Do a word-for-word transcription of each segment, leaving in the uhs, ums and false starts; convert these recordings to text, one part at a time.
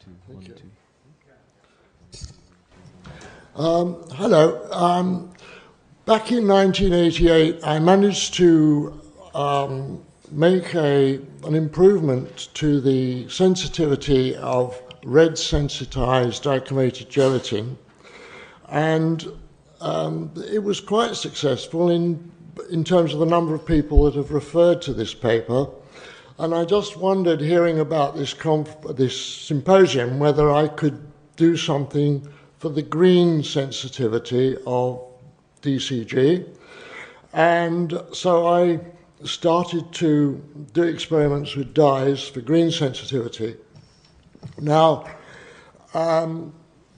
two, one, two. Um, hello. Um, back in nineteen eighty-eight, I managed to um, make a, an improvement to the sensitivity of red sensitized dichromated gelatin, and um, it was quite successful in, in terms of the number of people that have referred to this paper. And I just wondered, hearing about this, conf this symposium, whether I could do something for the green sensitivity of D C G. And so I started to do experiments with dyes for green sensitivity. Now, um,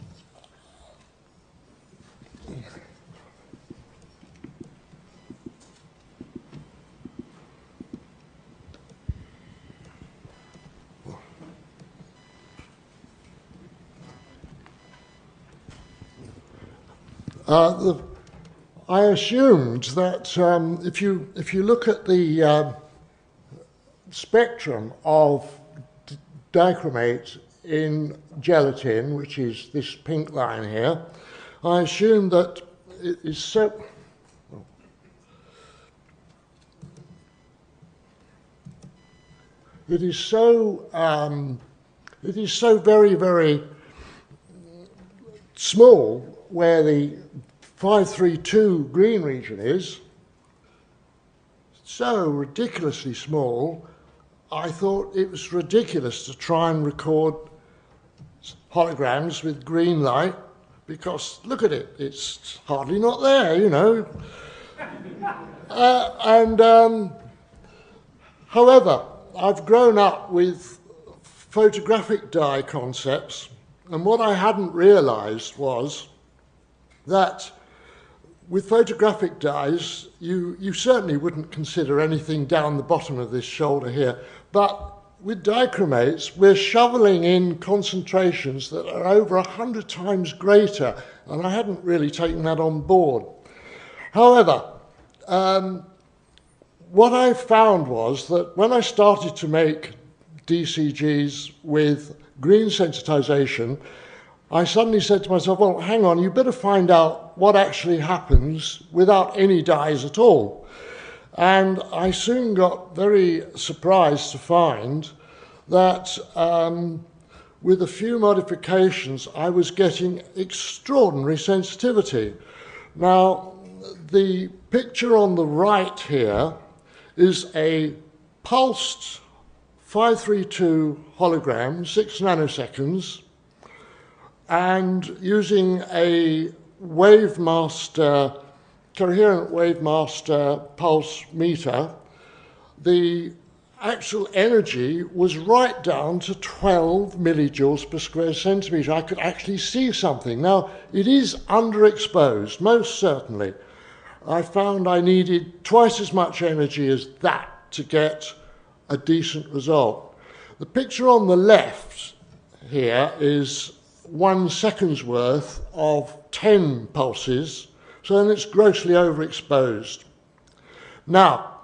Uh, the, I assumed that um, if you if you look at the uh, spectrum of dichromate in gelatin, which is this pink line here, I assumed that it is so. It is so. Um, it is so very very small where the five three two green region is, so ridiculously small, I thought it was ridiculous to try and record holograms with green light, because look at it, it's hardly not there, you know. uh, and um, however, I've grown up with photographic dye concepts, and what I hadn't realized was that with photographic dyes, you, you certainly wouldn't consider anything down the bottom of this shoulder here, but with dichromates, we're shoveling in concentrations that are over a hundred times greater, and I hadn't really taken that on board. However, um, what I found was that when I started to make D C Gs with green sensitization, I suddenly said to myself, well, hang on, you better find out what actually happens without any dyes at all. And I soon got very surprised to find that um, with a few modifications, I was getting extraordinary sensitivity. Now, the picture on the right here is a pulsed five three two hologram, six nanoseconds, and using a Wavemaster, coherent Wavemaster pulse meter, the actual energy was right down to twelve millijoules per square centimetre. I could actually see something. Now, it is underexposed, most certainly. I found I needed twice as much energy as that to get a decent result. The picture on the left here is one second's worth of ten pulses, so then it's grossly overexposed. Now,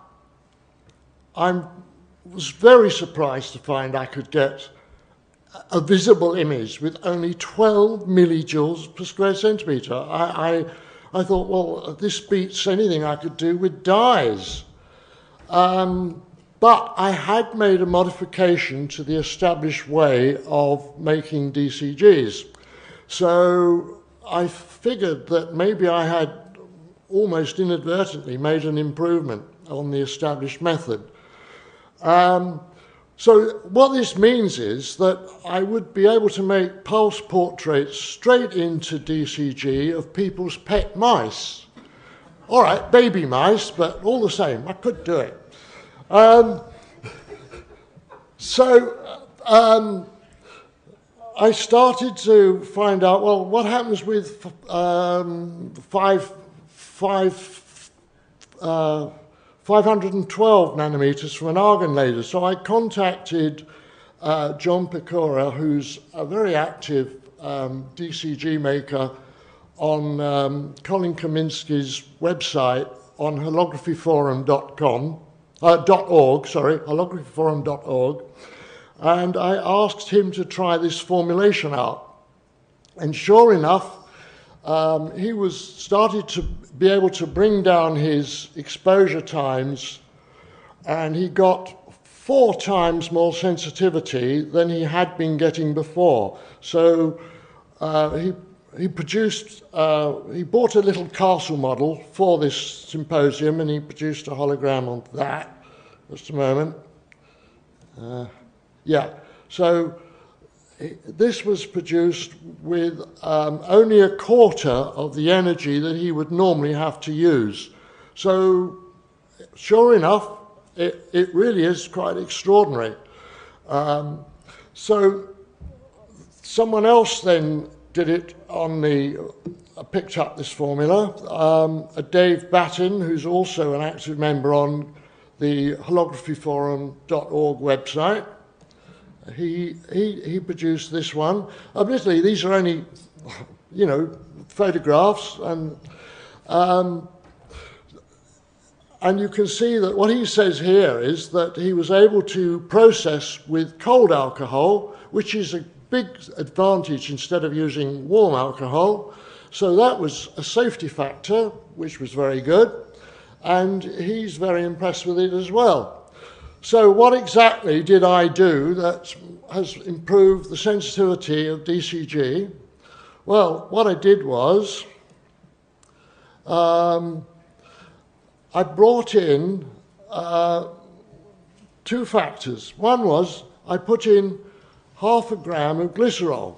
I was very surprised to find I could get a visible image with only twelve millijoules per square centimetre. I, I, I thought, well, this beats anything I could do with dyes. Um, But I had made a modification to the established way of making D C Gs. So I figured that maybe I had almost inadvertently made an improvement on the established method. Um, so what this means is that I would be able to make pulse portraits straight into D C G of people's pet mice. All right, baby mice, but all the same, I could do it. Um, so um, I started to find out, well, what happens with um, five, five, uh, five hundred twelve nanometers from an argon laser? So I contacted uh, John Pecora, who's a very active um, D C G maker on um, Colin Kaminsky's website on holography forum dot com. Uh, .org, sorry, holography forum dot org, and I asked him to try this formulation out. And sure enough, um, he was started to be able to bring down his exposure times, and he got four times more sensitivity than he had been getting before. So uh, he, he produced, uh, he bought a little castle model for this symposium, and he produced a hologram on that. Just a moment. Uh, yeah, so this was produced with um, only a quarter of the energy that he would normally have to use. So sure enough, It, it really is quite extraordinary. Um, so someone else then did it on the, uh, picked up this formula, um, a Dave Batten, who's also an active member on the holography forum dot org website. He, he, he produced this one. Admittedly, these are only, you know, photographs, and um, And you can see that what he says here is that he was able to process with cold alcohol, which is a big advantage instead of using warm alcohol. So that was a safety factor, which was very good. And he's very impressed with it as well. So what exactly did I do that has improved the sensitivity of D C G? Well, what I did was, um, I brought in uh, two factors. One was I put in half a gram of glycerol.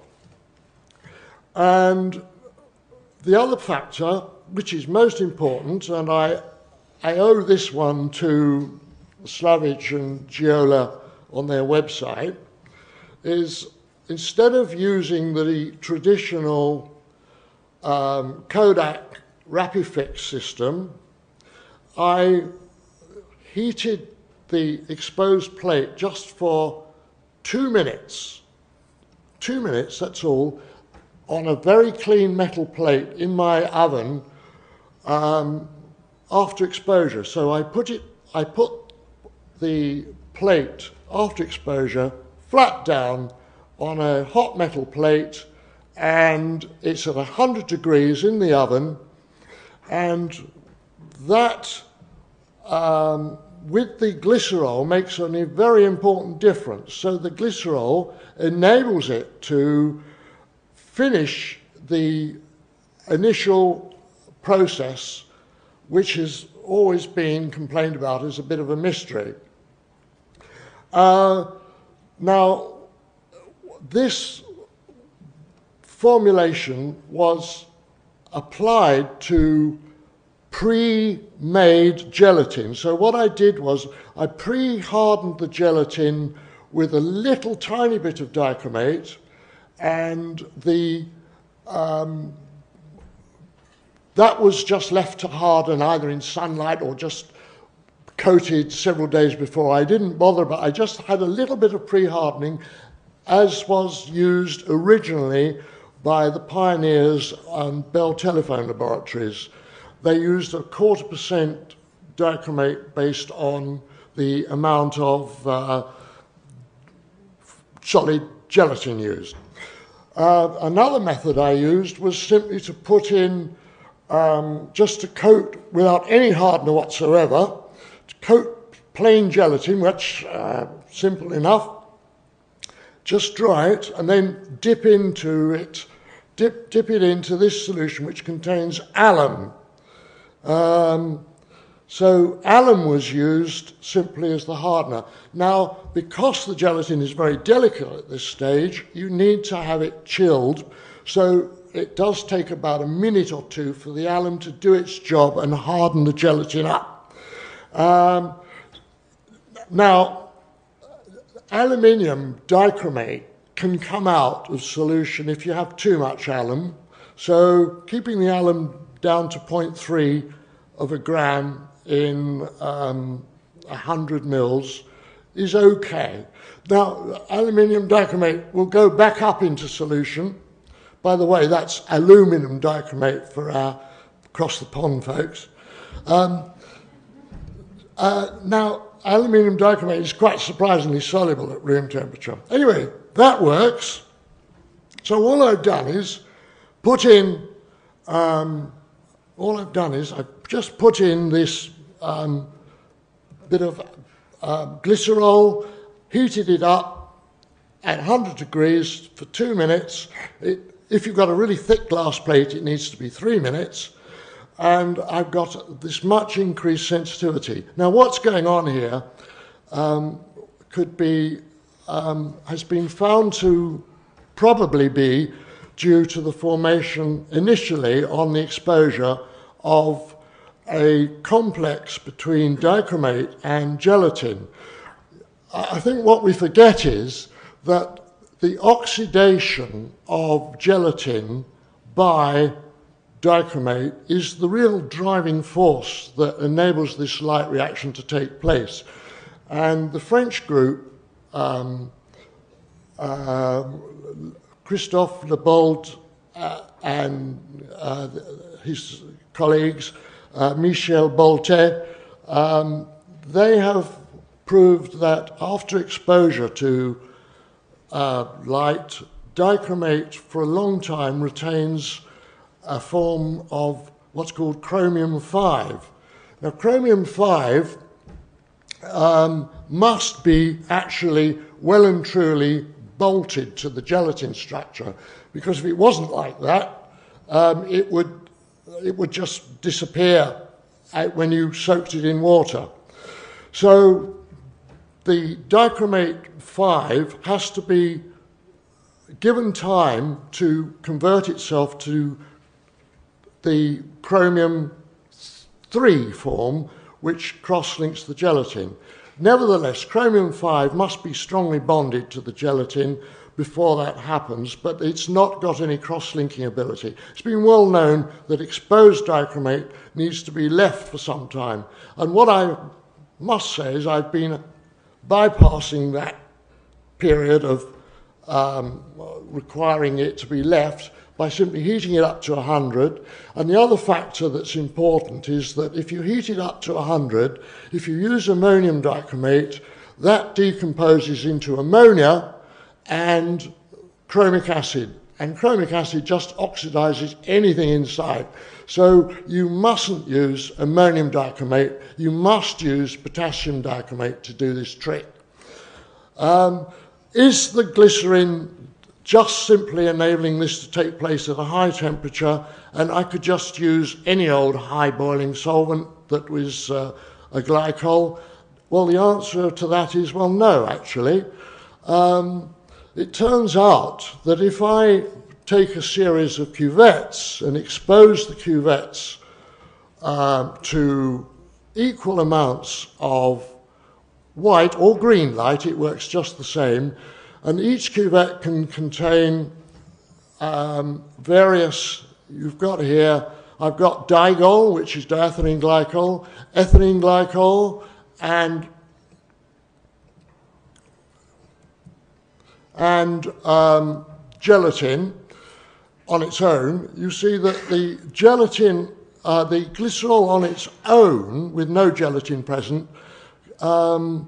And the other factor, which is most important, and I, I owe this one to Slavic and Giola on their website, is instead of using the traditional um, Kodak Rapifix system, I heated the exposed plate just for two minutes, two minutes, that's all, on a very clean metal plate in my oven um, after exposure. So I put it, I put the plate after exposure flat down on a hot metal plate, and it's at one hundred degrees in the oven, and that, um, with the glycerol, makes a very important difference. So the glycerol enables it to finish the initial process, which has always been complained about as a bit of a mystery. Uh, now, this formulation was applied to pre-made gelatin. So what I did was I pre-hardened the gelatin with a little tiny bit of dichromate, and the um, that was just left to harden either in sunlight or just coated several days before. I didn't bother, but I just had a little bit of pre-hardening, as was used originally by the pioneers and Bell Telephone Laboratories. They used a quarter percent dichromate based on the amount of uh, solid gelatin used. Uh, another method I used was simply to put in, um, just to coat without any hardener whatsoever, to coat plain gelatin, which uh, simple enough, just dry it and then dip into it, dip, dip it into this solution which contains alum. Um, so alum was used simply as the hardener. Now, because the gelatin is very delicate at this stage, you need to have it chilled. So it does take about a minute or two for the alum to do its job and harden the gelatin up. Um, now, aluminium dichromate can come out of solution if you have too much alum. So keeping the alum down to zero point three of a gram in um, one hundred mils is okay. Now, aluminium dichromate will go back up into solution. By the way, that's aluminum dichromate for our across the pond folks. Um, uh, now, aluminium dichromate is quite surprisingly soluble at room temperature. Anyway, that works. So all I've done is put in, um, all I've done is I've just put in this um, bit of uh, glycerol, heated it up at one hundred degrees for two minutes. It, if you've got a really thick glass plate, it needs to be three minutes. And I've got this much increased sensitivity. Now, what's going on here um, could be, um, has been found to probably be due to the formation initially on the exposure of a complex between dichromate and gelatin. I think what we forget is that the oxidation of gelatin by dichromate is the real driving force that enables this light reaction to take place. And the French group, um, uh, Christophe Lebold uh, and uh, his colleagues, uh, Michel Boltet, um, they have proved that after exposure to uh, light, dichromate for a long time retains a form of what's called chromium five. Now, chromium five um, must be actually well and truly bolted to the gelatin structure, because if it wasn't like that, um, it would it would just disappear when you soaked it in water. So the dichromate five has to be given time to convert itself to the chromium three form, which cross-links the gelatin. Nevertheless, chromium five must be strongly bonded to the gelatin before that happens, but it's not got any cross-linking ability. It's been well known that exposed dichromate needs to be left for some time. And what I must say is I've been bypassing that period of um, requiring it to be left by simply heating it up to one hundred. And the other factor that's important is that if you heat it up to one hundred, if you use ammonium dichromate, that decomposes into ammonia and chromic acid. And chromic acid just oxidizes anything inside. So you mustn't use ammonium dichromate, you must use potassium dichromate to do this trick. Um, is the glycerin just simply enabling this to take place at a high temperature, and I could just use any old high boiling solvent that was uh, a glycol? Well, the answer to that is, well, no, actually. Um, it turns out that if I take a series of cuvettes and expose the cuvettes uh, to equal amounts of white or green light, it works just the same. And each cuvette can contain um, various, you've got here, I've got digol, which is diethylene glycol, ethylene glycol, and, and um, gelatin on its own. You see that the gelatin, uh, the glycerol on its own, with no gelatin present, um,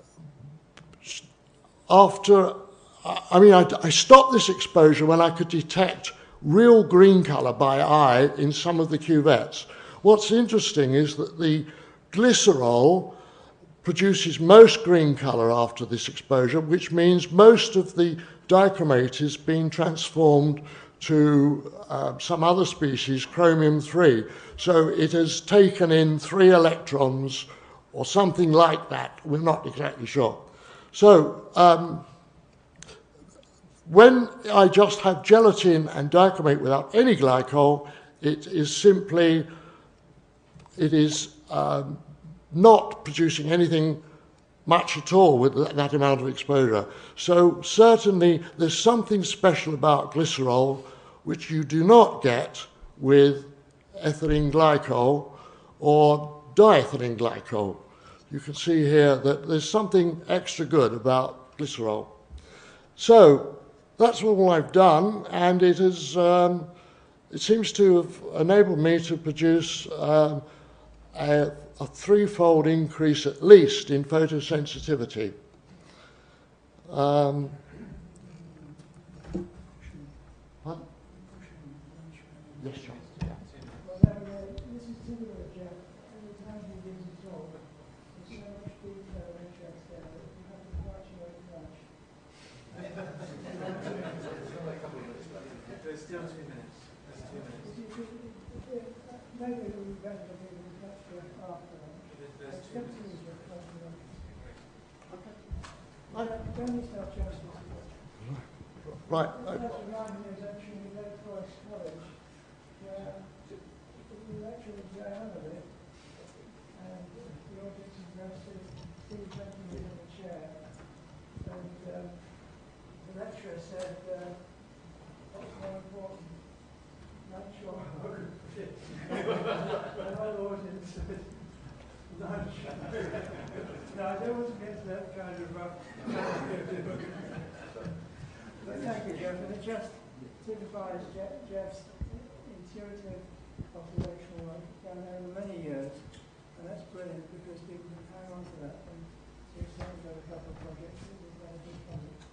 after, I mean, I, I stopped this exposure when I could detect real green colour by eye in some of the cuvettes. What's interesting is that the glycerol produces most green colour after this exposure, which means most of the dichromate is being transformed to uh, some other species, chromium three. So it has taken in three electrons or something like that. We're not exactly sure. So um, when I just have gelatin and dichromate without any glycol, it is simply, it is um, not producing anything much at all with that, that amount of exposure. So certainly there's something special about glycerol which you do not get with ethylene glycol or diethylene glycol. You can see here that there's something extra good about glycerol. So that's all I've done, and it has, um, it seems to have enabled me to produce um, a, a threefold increase at least in photosensitivity. Um, what? Yes, John. Well, no, no, this is typical of Jeff. Every time he gives a talk, there's so much detail and interest there that you have to watch it very much. There's still two minutes. There's two minutes. Maybe it would be better if we would touch Jeff after that. There's two Except to minutes. Jeff after that. Okay. I don't don't need self justice. Right. That reminded me of actually in Lake Forest College, where the lecture was going on a bit, and the audience interested, Steve Benjamin in the chair, and um, the lecturer said, uh, what's more important, lunch or hug? The whole audience said, lunch. No, I don't want to get to that kind of rough. But thank you, Jeff, and it just typifies Jeff, Jeff's intuitive observational work done over many years, and that's brilliant because people can hang on to that and see if someone's got a couple of projects that we've got a big project.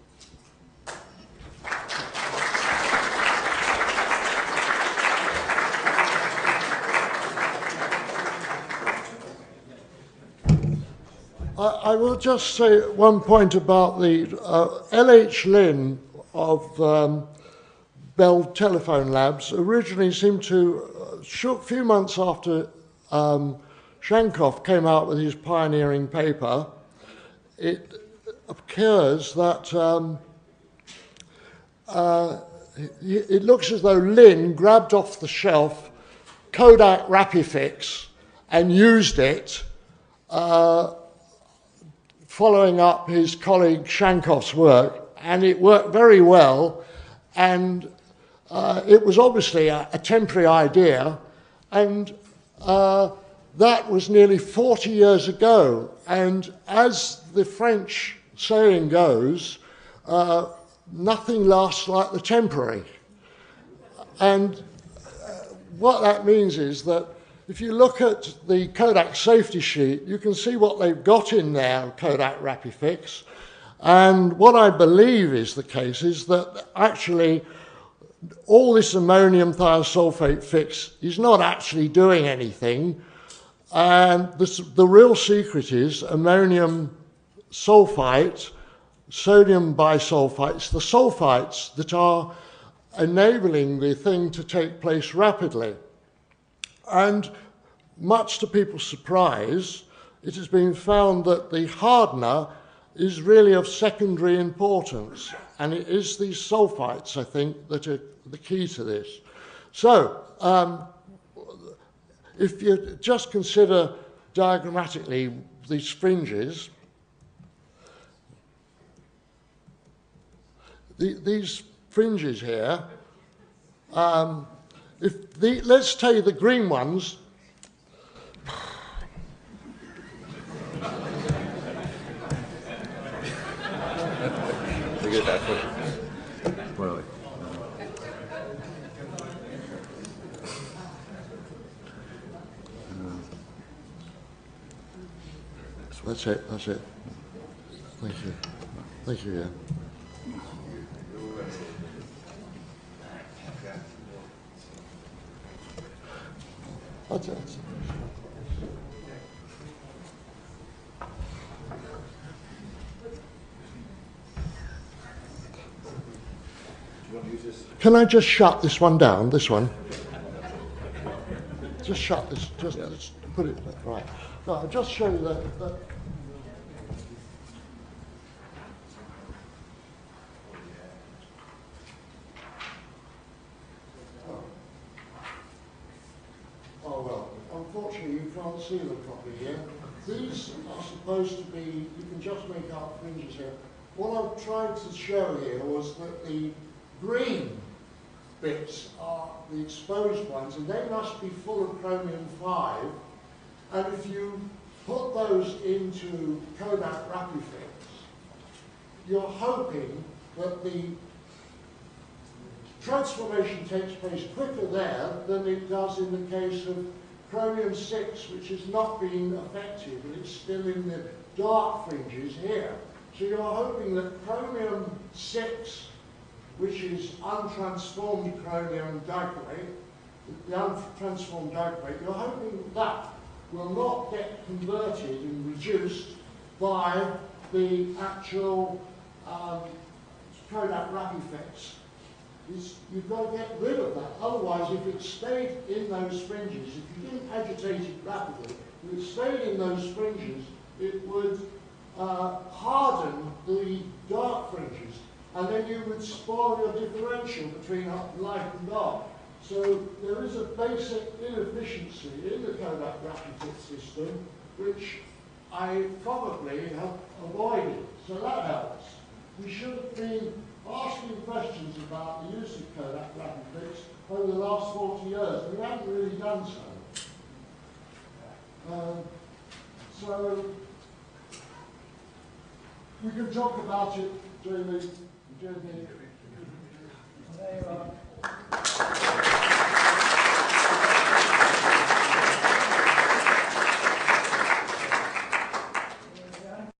I, I will just say one point about the uh, L H Lynn of um, Bell Telephone Labs originally seemed to, a short few months after um, Shankoff came out with his pioneering paper, it occurs that um, uh, it, it looks as though Lynn grabbed off the shelf Kodak Rapifix and used it uh, following up his colleague Shankoff's work, and it worked very well, and uh, it was obviously a, a temporary idea, and uh, that was nearly forty years ago, and as the French saying goes, uh, nothing lasts like the temporary. And uh, what that means is that if you look at the Kodak safety sheet, you can see what they've got in there, Kodak Rapifix. And what I believe is the case is that actually all this ammonium thiosulfate fix is not actually doing anything. And this, the real secret is ammonium sulfite, sodium bisulfite. It's the sulfites that are enabling the thing to take place rapidly. And much to people's surprise, it has been found that the hardener is really of secondary importance, and it is these sulfites, I think, that are the key to this. So, um, if you just consider diagrammatically these fringes, the, these fringes here, um, if the, let's take the green ones. Look at that foot. Where are we? That's it, that's it. Thank you. Thank you, yeah. That's it. Can I just shut this one down, this one? Just shut this, just, yeah. Just put it right. No, I'll just show you that. that Oh well, unfortunately you can't see them properly here. These are supposed to be, you can just make out fringes here. What I've tried to show here was that the green bits are the exposed ones, and they must be full of chromium five. And if you put those into Kodak Rapifix, you're hoping that the transformation takes place quicker there than it does in the case of chromium six, which has not been affected, and it's still in the dark fringes here. So you're hoping that chromium six, which is untransformed chromium dichromate, the untransformed dichromate, you're hoping that will not get converted and reduced by the actual um, Kodak Rapifex. Is you've got to get rid of that. Otherwise, if it stayed in those fringes, if you didn't agitate it rapidly, if it stayed in those fringes, it would uh, harden the dark fringes, and then you would spoil your differential between light and dark. So there is a basic inefficiency in the Kodak Rapifex system, which I probably have avoided. So that helps. We should have been asking questions about the use of Kodak Rapifex over the last forty years. We haven't really done so. Um, so we can talk about it during the, during the There you are.